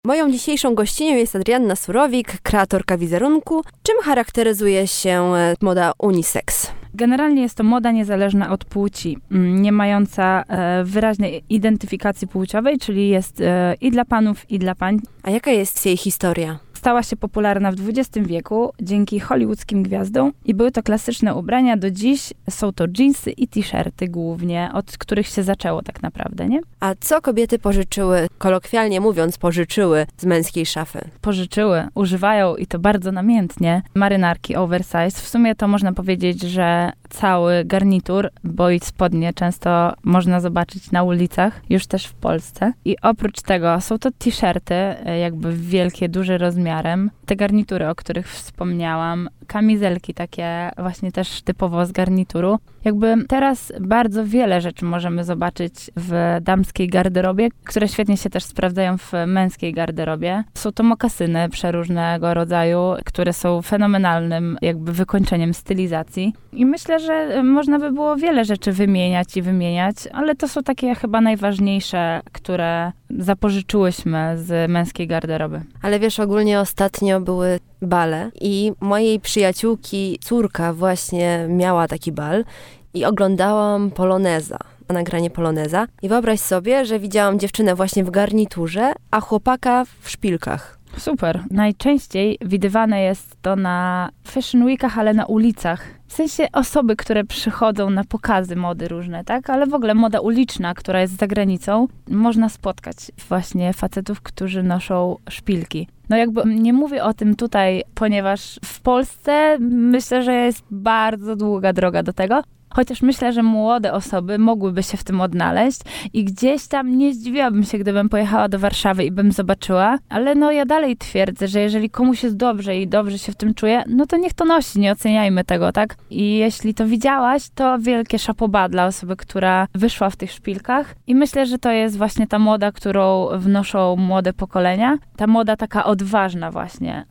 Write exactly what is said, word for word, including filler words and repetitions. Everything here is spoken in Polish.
Moją dzisiejszą gościnią jest Adrianna Surowik, kreatorka wizerunku. Czym charakteryzuje się moda unisex? Generalnie jest to moda niezależna od płci, nie mająca e, wyraźnej identyfikacji płciowej, czyli jest e, i dla panów, i dla pań. A jaka jest jej historia? Stała się popularna w dwudziestym wieku dzięki hollywoodzkim gwiazdom i były to klasyczne ubrania. Do dziś są to dżinsy i t-shirty głównie, od których się zaczęło tak naprawdę, nie? A co kobiety pożyczyły, kolokwialnie mówiąc, pożyczyły z męskiej szafy? Pożyczyły, używają i to bardzo namiętnie marynarki oversize. W sumie to można powiedzieć, że cały garnitur, bo i spodnie często można zobaczyć na ulicach, już też w Polsce. I oprócz tego są to t-shirty, jakby wielkie, duże rozmiarem. Te garnitury, o których wspomniałam, kamizelki takie właśnie też typowo z garnituru. Jakby teraz bardzo wiele rzeczy możemy zobaczyć w damskiej garderobie, które świetnie się też sprawdzają w męskiej garderobie. Są to mokasyny przeróżnego rodzaju, które są fenomenalnym jakby wykończeniem stylizacji. I myślę, że można by było wiele rzeczy wymieniać i wymieniać, ale to są takie chyba najważniejsze, które zapożyczyłyśmy z męskiej garderoby. Ale wiesz, ogólnie ostatnio były bale i mojej przyjaciółki córka właśnie miała taki bal i oglądałam poloneza, nagranie poloneza i wyobraź sobie, że widziałam dziewczynę właśnie w garniturze, a chłopaka w szpilkach. Super. Najczęściej widywane jest to na Fashion Weekach, ale na ulicach. W sensie osoby, które przychodzą na pokazy mody różne, tak? Ale w ogóle moda uliczna, która jest za granicą, można spotkać właśnie facetów, którzy noszą szpilki. No jakby nie mówię o tym tutaj, ponieważ w Polsce myślę, że jest bardzo długa droga do tego. Chociaż myślę, że młode osoby mogłyby się w tym odnaleźć i gdzieś tam nie zdziwiłabym się, gdybym pojechała do Warszawy i bym zobaczyła, ale no ja dalej twierdzę, że jeżeli komuś jest dobrze i dobrze się w tym czuje, no to niech to nosi, nie oceniajmy tego, tak? I jeśli to widziałaś, to wielkie chapeau bas dla osoby, która wyszła w tych szpilkach i myślę, że to jest właśnie ta moda, którą wnoszą młode pokolenia, ta moda taka odważna właśnie.